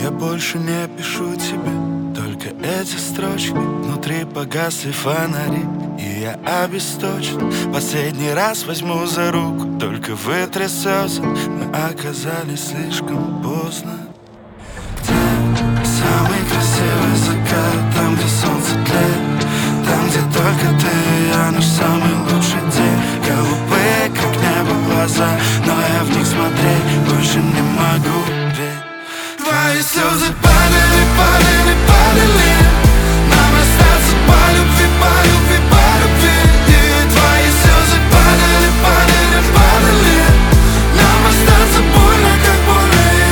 Я больше не пишу тебе только эти строчки. Внутри погасли фонари, и я обесточен. Последний раз возьму за руку, только вытри слезы. Мы оказались слишком поздно. Где самый красивый закат? Там, где солнце тлеет, там, где только ты и я, наш самый лучший день. Голубые, как небо, глаза, но я в них смотреть больше не могу. Ведь твои слезы падали, падали, падали. Нам остаться по любви, по любви, по любви. И твои слезы падали, падали, падали. Нам остаться больно, как больно, и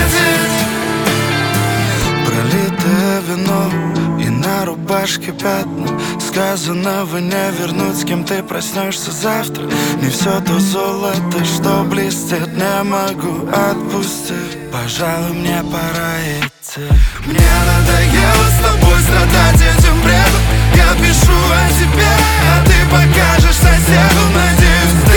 уходить. Пролитое вино и на рубашке пятна. Сказанного не вернуть, с кем ты проснешься завтра. Не все то золото, что блестит, не могу отпустить. Пожалуй, мне пора идти. Мне надоело с тобой страдать этим бредом. Я пишу о тебе, а ты покажешь соседу, надеюсь.